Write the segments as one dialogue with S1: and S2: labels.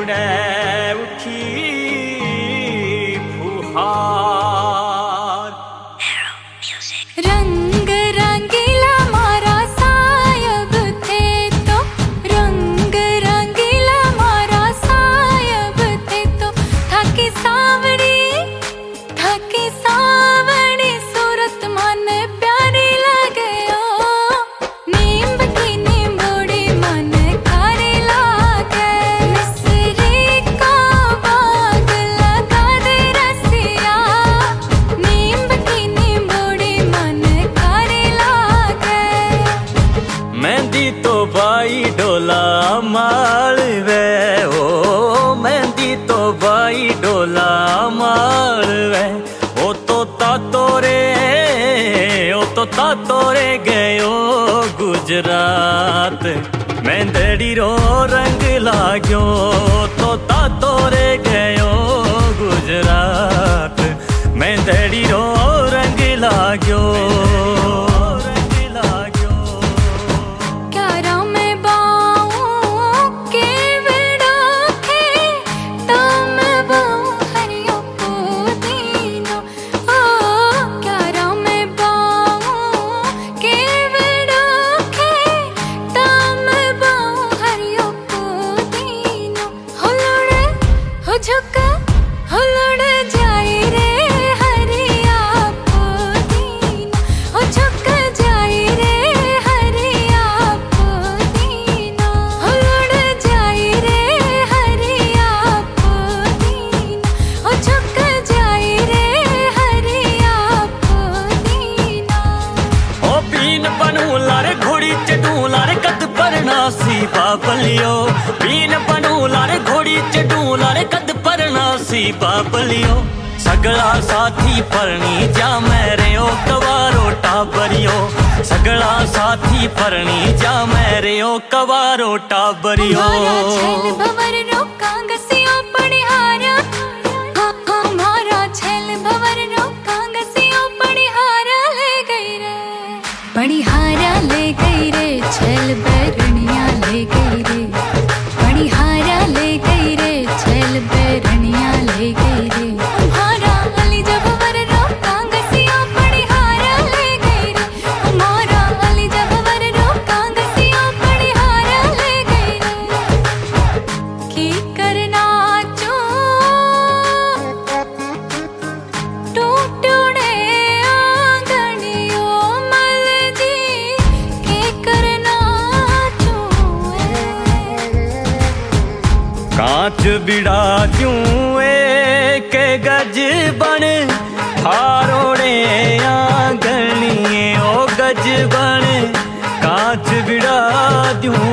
S1: रे उठी फुहार।
S2: रंग रंगीला मारा सायब थे तो, रंग रंगीला मारा सायब थे तो, थाकी सावड़ी सूरत मन प्यारी लगे ओ, नींब की नींबोड़ी मन खारी लागे, मिसरी को बाग लगा दे रसिया, नींब की नींबोड़ी मन खारी लागे।
S1: मेहंदी तो बाई डोला माल वे ओ, मेहंदी तो बाई डोला माल वे, ओ तो तोरे गयो गुजरात, मेहंदी रो रंग लाग्यो तो तोरे गयो गुजरात, मेहंदी रो रंग लाग्यो।
S2: झुका हुलड़ जाए रे हरिया पुदीना, हो झुक जाए रे हरिया पुदीना, हुलड़ जाए रे हरिया पुदीना, हो झुक जाए रे हरिया पुदीना।
S1: ओ बीन बनू लारे घोड़ी चढ़ू लारे कद परनासी बाबलियो, बीन बनू लारे घोड़ी चढ़ू लारे कद परनासी बाबलियो, सगला साथी परनी जा मेरे ओ कवारो टाबरियो, सगला साथी परनी जा मेरे ओ कवारो टाबरियो।
S2: हमारा छेल भवर रोका गसियो पड़िहारा, हमारा छेल भवर रोका गसियो पड़िहारा ले गई रे, पड़िहारा ले गई रे, छेल बैरनिया ले गई रे, पड़िहारा ले गई रे, छेल बैरनिया ले गई रे, हमारा अली जब वर रोका गसियो पड़िहारा ले गई रे, हमारा अली जब वर रोका गसियो पड़िहारा ले गई रे। की करना चो टूटड़े आंगनियो मल जी, की करना चो
S1: कांच बिड़ा क्यों के गज बन हारोड़े आंगनिए ओ गज बन, कांच बिड़ा क्यों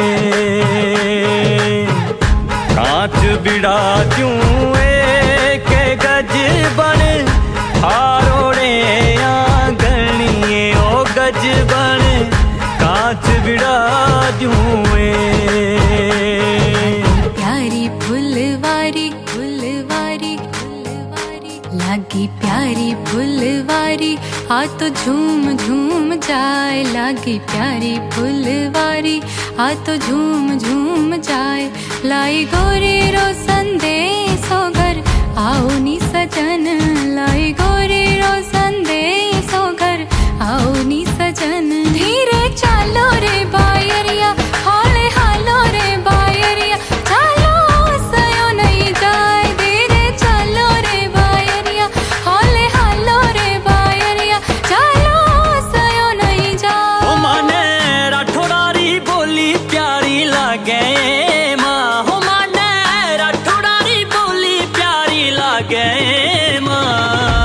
S1: कांच बिड़ा क्यों के गज बन हारोड़े आंगनिए ओ गज बन, कांच बिड़ा क्यों
S2: प्यारी फुलवारी फुलवारी फुलवारी, लागी प्यारी फुलवारी आ तो झूम झूम जाए, लागी प्यारी फुलवारी आ तो झूम झूम जाए, लाई गोरी रो संदेशो घर आओ नी सजन, लाई गोरी रो संदेशो घर आओ नी सजन, धीरे चालो रे बायरिया हाले हालो रे बायरिया, चालो सयो नहीं जाए, धीरे चालो रे बायरिया हाले हालो रे बायरिया, चालो सयो नहीं जाए।
S1: ओ माने राठौड़ारी बोली प्यारी लागे माँ, हो माने राठौड़ारी बोली प्यारी लागे माँ,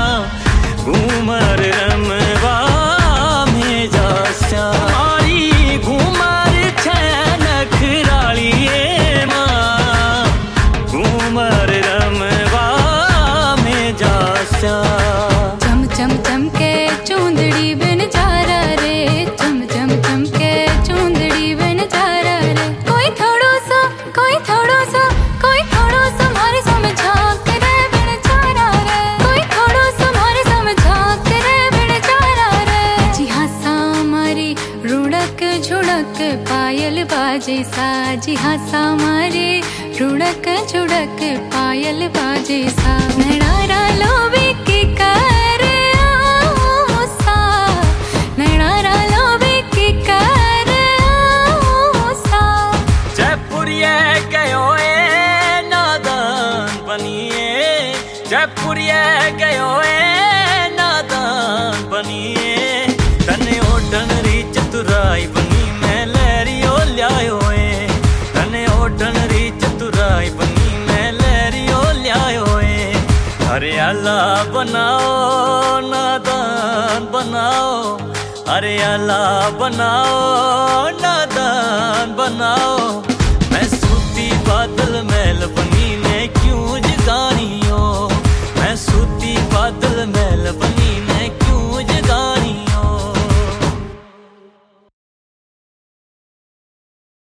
S1: घूमर रमवा में जा श्यारी घूमर छनख रालिए माँ, घूमर रमवा में जा श्याम।
S2: चम चम चम के चूंदड़ी बिन जारा रे, चम चम चम के चूंदड़ी बिन जारा रे, कोई थोड़ो सा कोई थोड़ो सा कोई थोड़ो सा मारे समझा करे बिन जारा रे, कोई थोड़ो सा मारे समझा करे बिन जारा रे, जी हाँ सा मारी रुड़क झुड़क पा पायल बाजे साजी हासा मारे रुड़क जुड़क पायल बाजे सा नैनारा लोबे के कर आओ सा नैनारा लोबे के कर आओ सा
S1: जयपुरिया गयो ए नादान बनिए जयपुरिया गयो ए नादान बनिए तने ओढ़न री चतुराई बनी मैं लहरियो ल्यायो ए तने ओढ़न री चतुराई बनी मैं लहरियो ल्यायो ए हरियाला बनाओ नादान बनाओ हरियाला बनाओ नादान बनाओ मैं सूती बादल महल बनी